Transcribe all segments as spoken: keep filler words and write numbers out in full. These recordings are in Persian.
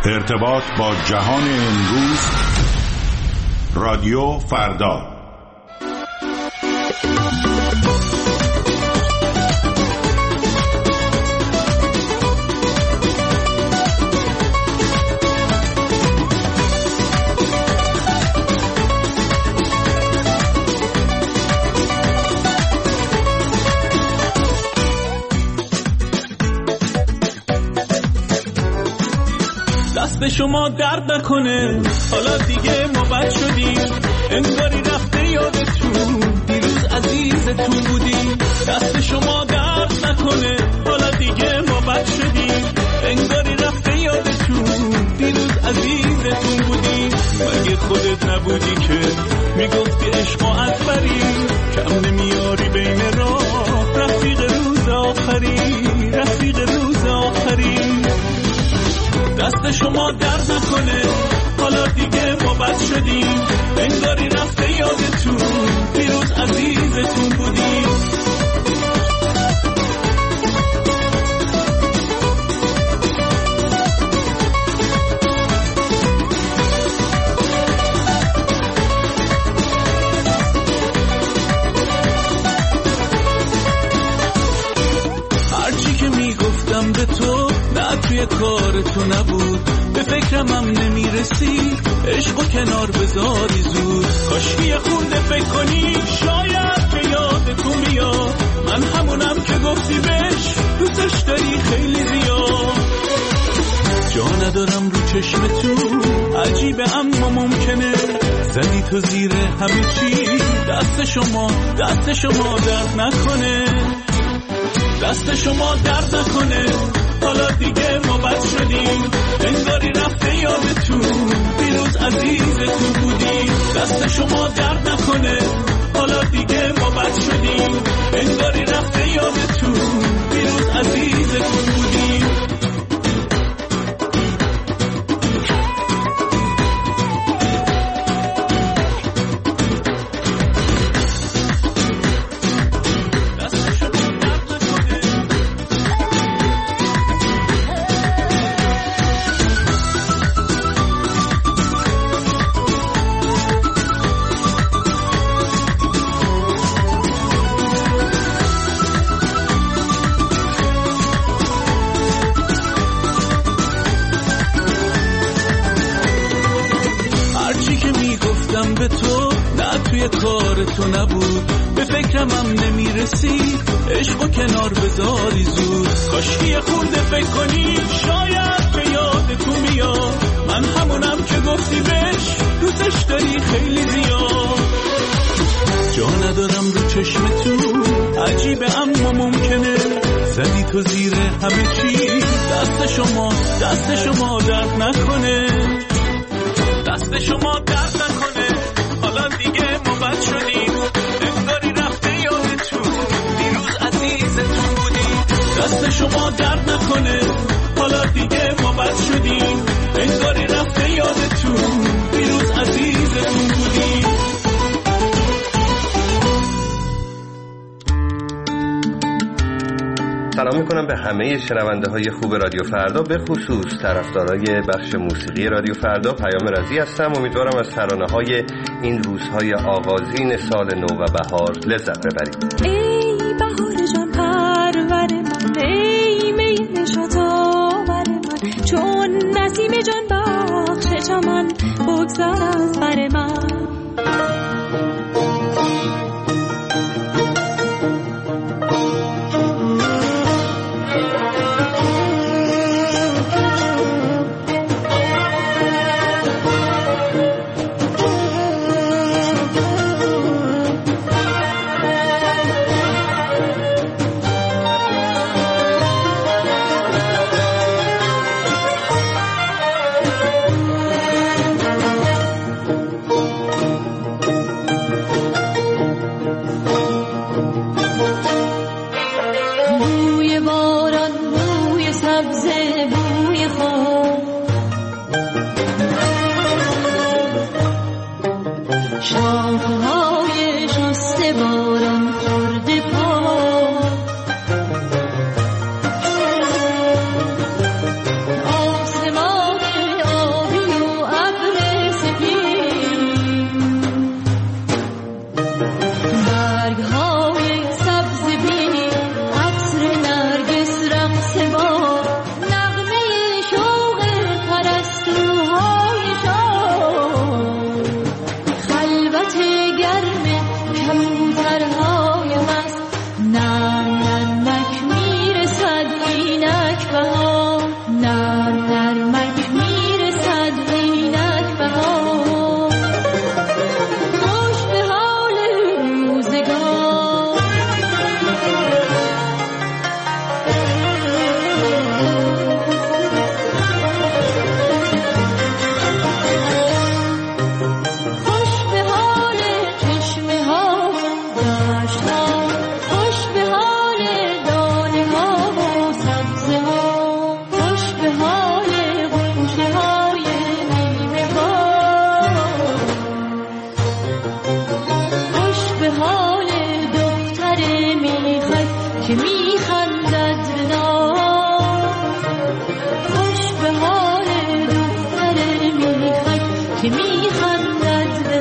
ارتباط با جهان امروز، رادیو فردا. دست شما درد نکنه، حالا دیگه ما بد شدیم، انگاری رفته یادتون دیروز عزیزتون بودیم. دست شما درد نکنه، حالا دیگه ما بد شدیم، انگاری رفته یادتون دیروز عزیزتون بودیم. مگه خودت نبودی که میگفتی عشق اکبری، کم نمیاری بین راه، رفیق روز آخری، رفیق روز آخری. دست شما درد نکنه، حالا دیگه ما بد شدیم، انگاری رفته یادتون دیروز عزیزتون بودیم. هرچی که میگفتم به تو نه توی کار تو نبود، به فکرم هم نمیرسی، عشقو کنار بذاری زود. کاشکی خونده فکر کنی، شاید که یادتون میاد، من همونم که گفتی بهش دوستش داری خیلی زیاد. جا ندارم رو چشمتون، عجیبه اما ممکنه، زدی تو زیر همه چی. دست شما دست شما درد نکنه، دست شما درد نکنه، حالا دیگه ما بد شدیم، انگاری رفته یادتون دیروز عزیزتون بودیم. دست شما درد نکنه، حالا دیگه ما بد شدیم، انگاری رفته یادتون دیروز عزیزتون بودیم. به تو نه توی کار تو نبود، به فکرم هم نمیرسی، عشقو کنار بذاری زود. کاشکی خورده فکر کنی، شاید که یادتون میاد، من همونم که گفتی بهش دوستش داری خیلی زیاد. جا ندارم رو چشمتون، عجیبه اما ممکنه، زدی تو زیر همه چی. دست شما دست شما درد نکنه، دست شما درد نکنه، حالا دیگه ما بد شدیم، انگاری رفته یادتون دیروز عزیزتون بودیم. دست شما درد نکنه، حالا دیگه ما بد شدیم، انگاری رفته یادتون دیروز عزیزتون بودیم. سلام میکنم به همه شنونده های خوب رادیو فردا، به خصوص طرفدارای بخش موسیقی رادیو فردا. پیام رضی هستم، امیدوارم از ترانه های این روزهای آغازین سال نو و بهار لذت ببرید. ای بهار جان پرور من، ای می نشاط آور من، چون نسیم جان بخش چمن بگذر از بر من. خوش به حال دختر میخک که میخندد به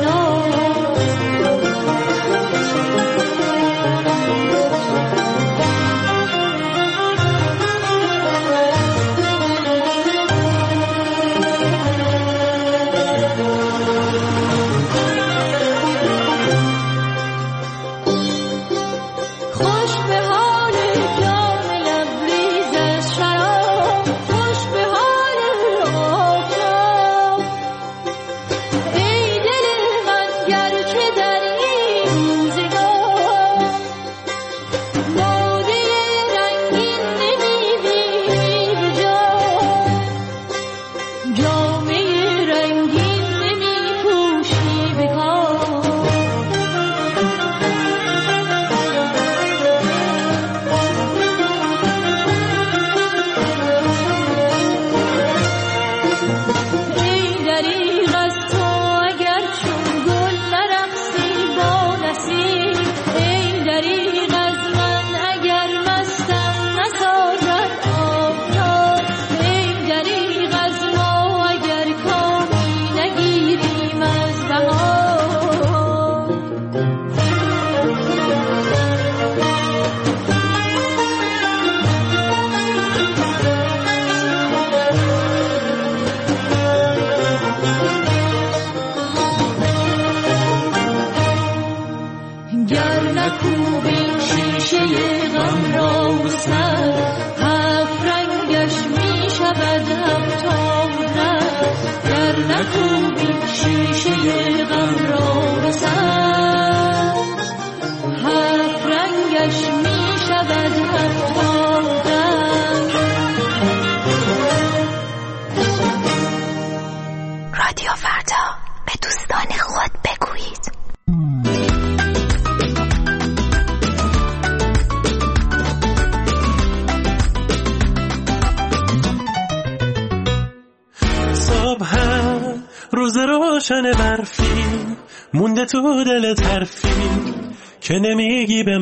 روشن برفی مونده تو دل طرفی که نمیگی به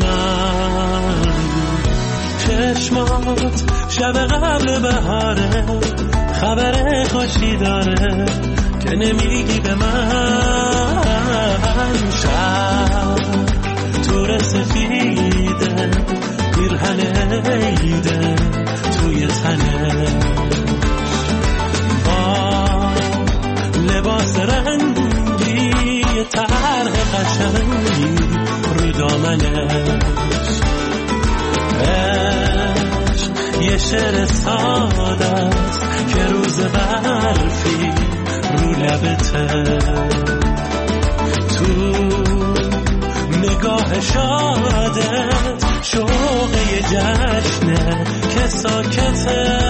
من. چشمات شب قبل بهاره خبر خوشی داره که نمیگی به من. شب تور سفیده پیرهن عیده توی تنه لباس رنگی طرح قشنگی رو دامنش. عشق یه شعر ساده است که روز برفی رو لبته. تو نگاه شادت شوق یه جشنه که ساکته.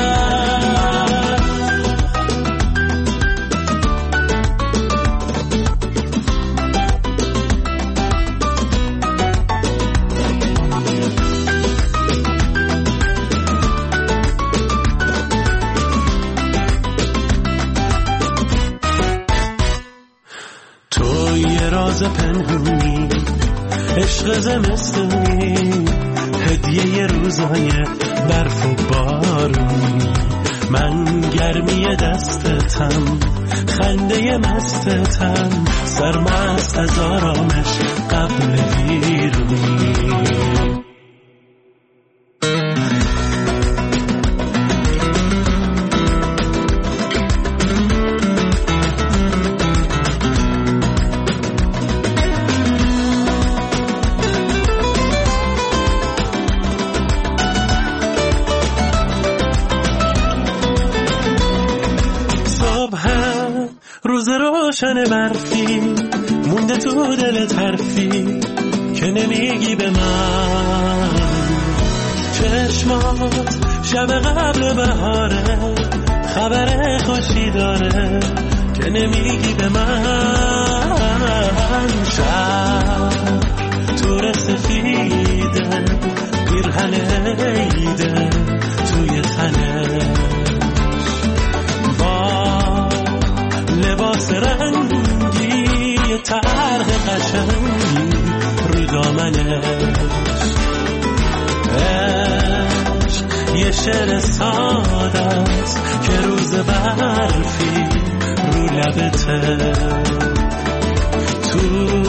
راز پنهونی عشق زمستونی هدیه روزای برف و بارونی. من گرمی دستتم خنده مستتم سرمست از آرامش قبل بیرونی. روز روشن برفی مونده تو دل طرفی که نمیگی به من. چشمات شب قبل بهاره خبر خوشی داره که نمیگی به من. شب تور سفیده پیرهن عیده توی تنه لباس رنگی طرح قشنگی رو دامنش. عشق یه شعر ساده حرفی رو لبته، تو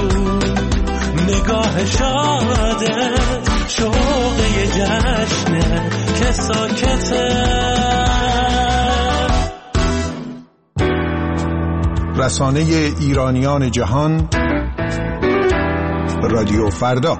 نگاه شاده شوق یه جشنه که ساکته. رسانه ایرانیان جهان، رادیو فردا.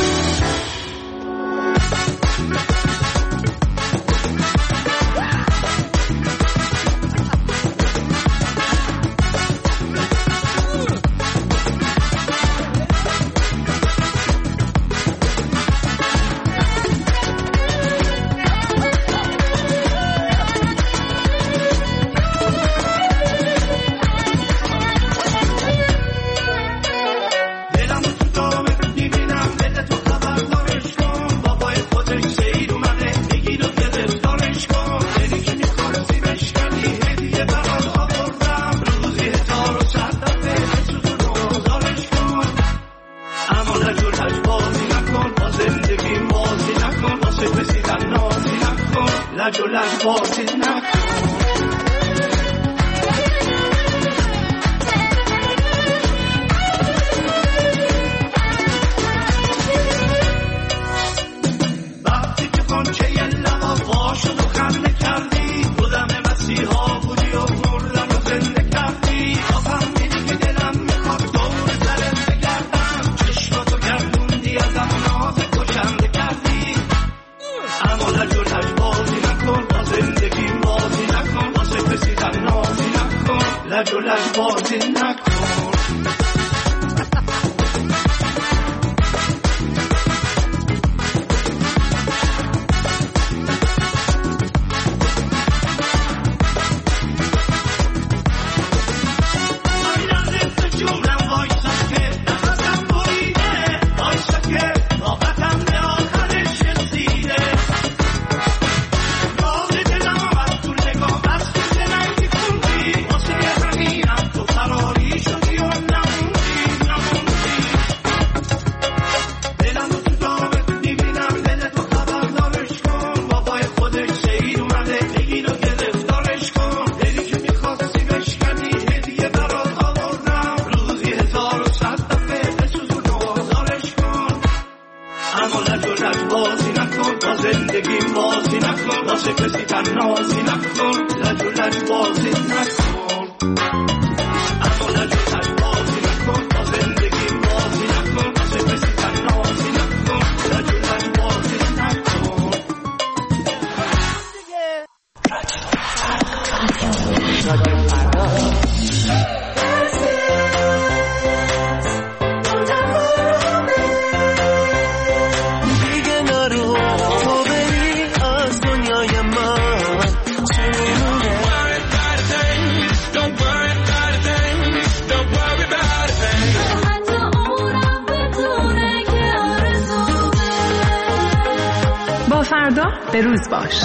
به روز باش.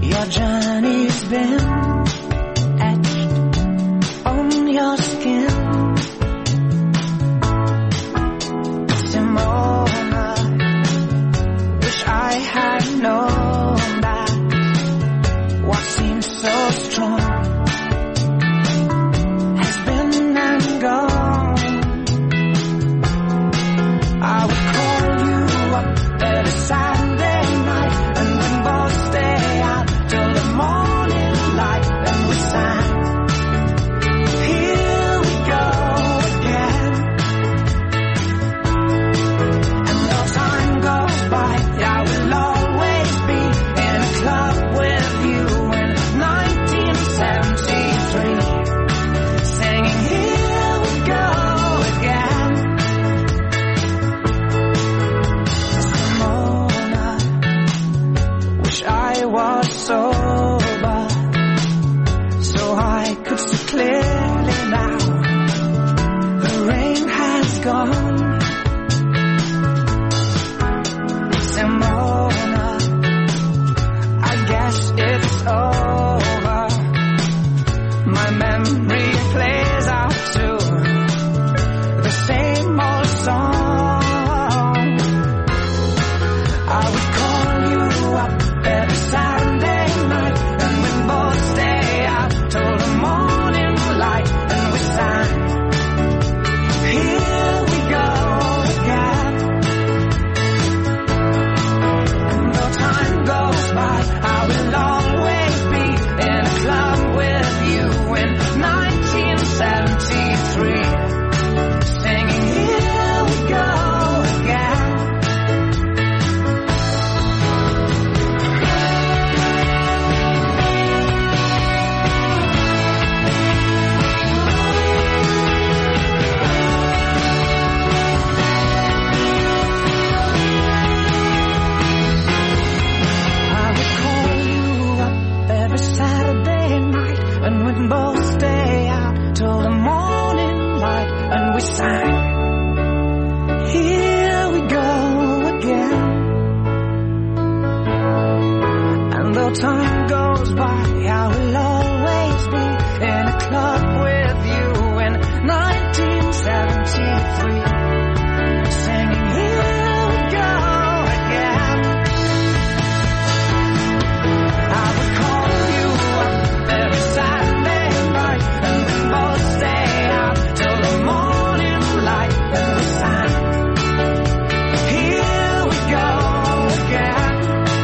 Your skin though time goes by, I will always be in a club with you in nineteen seventy-three, singing here we go again. I would call you up every Saturday night, and we both stay out till the morning light, and we sang here we go again.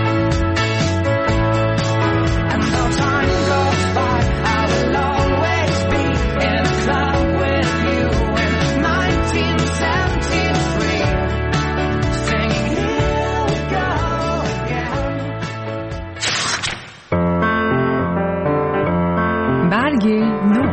And though time goes by, I will always be in a club with you in nineteen seventy-three, singing here we go again. برگ نو.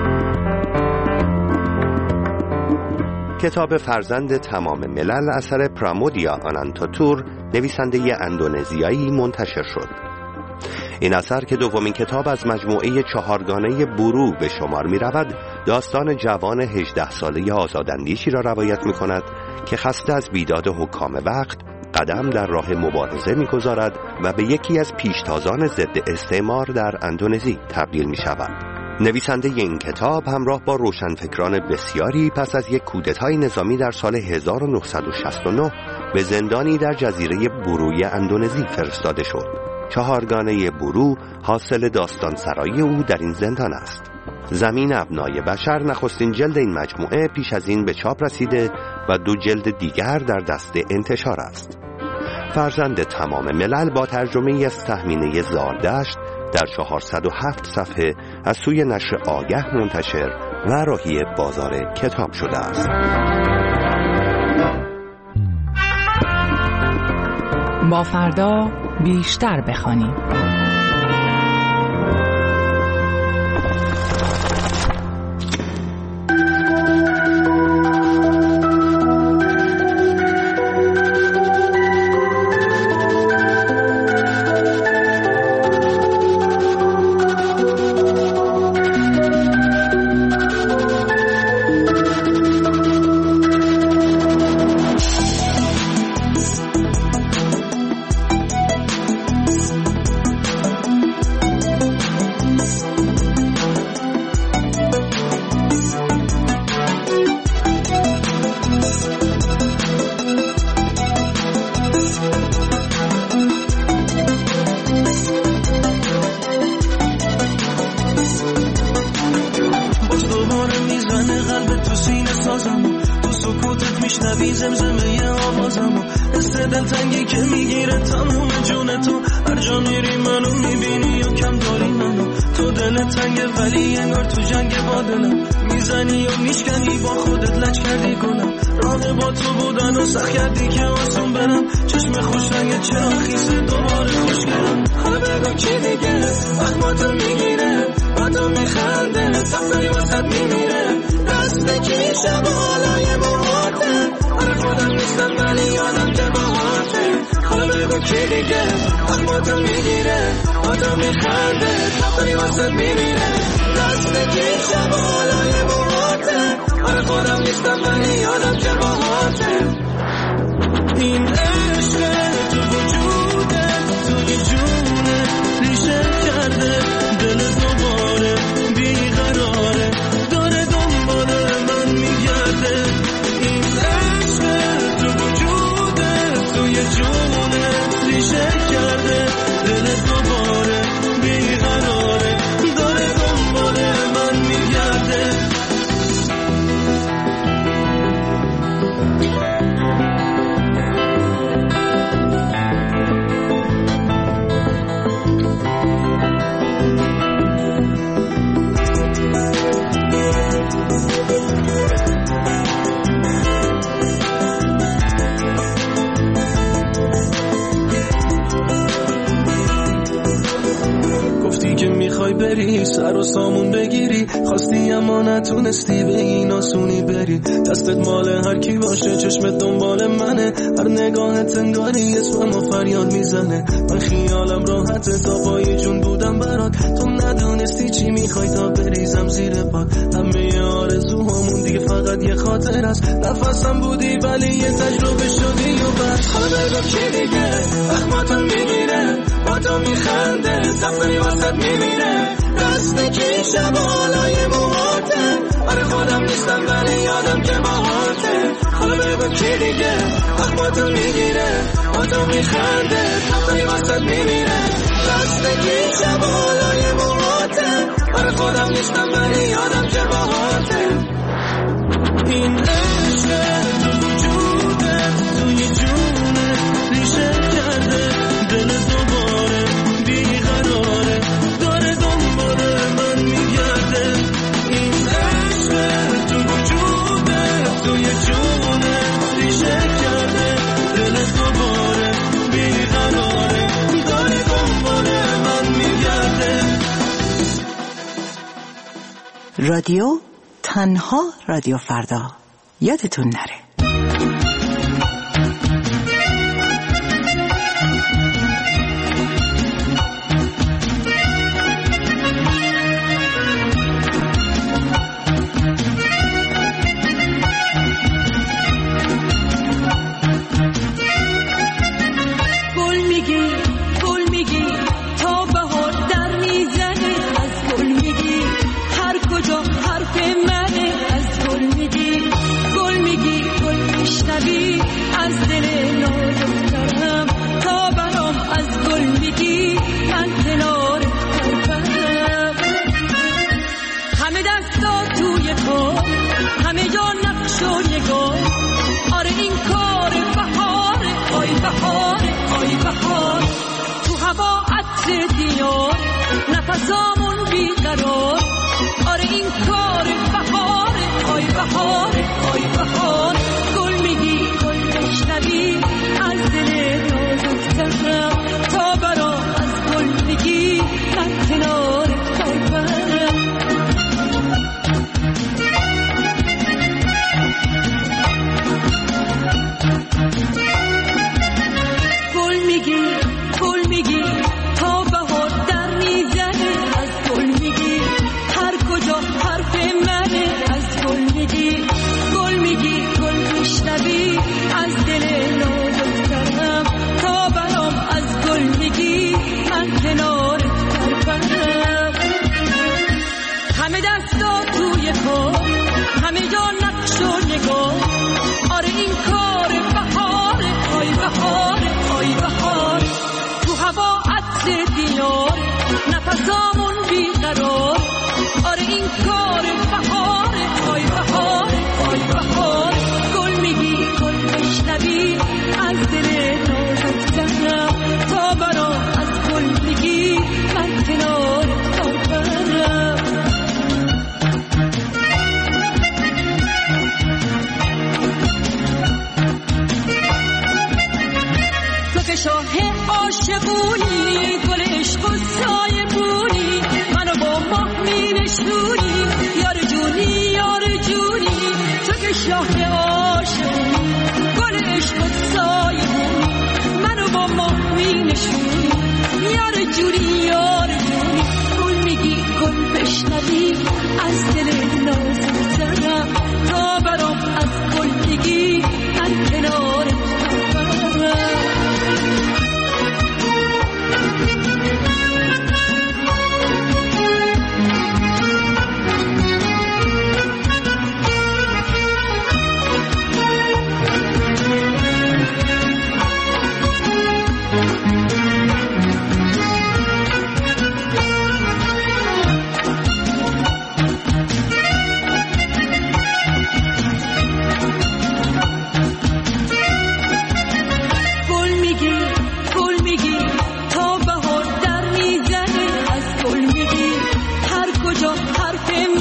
کتاب فرزند تمام ملل اثر پرامودیا آنانتاتور نویسنده اندونزیایی منتشر شد. این اثر که دومین کتاب از مجموعه چهارگانه برو به شمار می رود، داستان جوان هجده ساله آزاداندیشی را روایت می کند که خسته از بیداد حکام وقت قدم در راه مبارزه می گذارد و به یکی از پیشتازان ضد استعمار در اندونزی تبدیل می شود. نویسنده این کتاب همراه با روشنفکران بسیاری پس از یک کودتای نظامی در سال هزار و نهصد و شصت و نه به زندانی در جزیره بروی اندونزی فرستاده شد. چهارگانه برو حاصل داستان سرایی او در این زندان است. زمین ابنای بشر نخستین جلد این مجموعه پیش از این به چاپ رسیده و دو جلد دیگر در دست انتشار است. فرزند تمام ملل با ترجمه از تهمینه زاردشت در چهارصد و هفت صفحه از سوی نشر آگه منتشر و راهی بازار کتاب شده است. با فردا بیشتر بخوانیم. میشنوی زمزمه آوازمو، حس دلتنگی که میگیره تموم جون تو، هر جا میری منو میبینی و کم داری منو، تو دل تنگه ولی انگار تو جنگ با دلم، میزنی و میشکنی با خودت لج کردی گلم، راه با تو بودن و سخت کردی که آسون برم، چشم خوش رنگ چرا خیسه دوباره خوشگرم، حالا بگو کی دیگه وقت میگیره با تو میخنده سفری واسد میمیره، دست کی شب و حالای موهاته، آره خودم نیستم ولی یادم که باهاته، حالا بگو کی دیگه وقت میگیره با تو میخنده سفری واسد میمیره، دست کی شب و حالای موهاته، آره خودم نیستم ولی یادم که باهاته، این عشق تو وجوده توی جونه ریشه کرده، دل دوباره بیقراره داره دنبال من میگرده، این عشق تو وجوده توی جونه ریشه کرده، دل دوباره بیقراره داره دنبال من میگرده. گفتی که میخوای بری سر و سامون بگیری، خواستی اما نتونستی به این آسونی بری، دستت مال هر کی باشه چشمت دنبال منه، هر نگاهت انگاری اسممو فریاد میزنه، من خیالم راحته تا پای جون بودم برات، تو ندونستی چی میخوای تا بریزم زیر پات، همه آرزوهامون دیگه فقط یه خاطر است. نفسم بودی ولی یه تجربه شدی و بس. حالا بگو چی دیگه اخماتون میگیره، با تو میخنده، سفری واسط میمیره، دست کی شبالای موهاته. آره خودم نیستم ولی یادم که باهاته. حالا بگو کی دیگه اخماتون میگیره، با تو میخنده، سفری واسط میمیره، دست کی شبالای موهاته. آره خودم نیستم ولی یادم که باهاته. این عشق تو وجودت توی جونت ریشه کرده، دل دوباره بیقراره، داره دنبال من میگرده. این عشق تو وجودت توی جونت ریشه کرده، دل دوباره بیقراره، داره دنبال من میگرده. رادیو تنها رادیو فردا، یادتون نره. نفسامون بیقرار، آره این کار بهاره، آی بهاره، آی بهاره. گل میگی گل بشنوی از دل نازکترم، تا برام از گل میگی من کنارت پای برم. گل میگی گل میگی تا بهار در میزنه، از گل میگی هر کجا حرف منه، از گل میگی گل میگی گل میشنوی از دل نازکترم، تا برام از گل میگی من کنارت برم. همه دستا توی کار، همه جا نقش و نگاه، آره این کار بهاره، آی بهاره، آی بهاره. تو هوا عطر دیار، نفسامون بیقرار، آره این کار بهاره، آی بهاره، آی بهاره. گل میگی گل بشنوی از دل نازکترم، تا برام از گل میگی من کنارت تا برم. تو که شاه عاشقونی، گل عشق و سایه بونی، منو با ماه می نشونی، یار جونی یار جونی. تو که شاه عاشقونی، گل عشق و سایه بونی، منو با ماه می نشونی، یار جونی یار جونی. گل میگی گل بشنوی از دل نازکترم، تا برام از گل میگی من کنارت برم.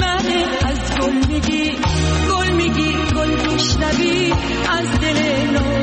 از دل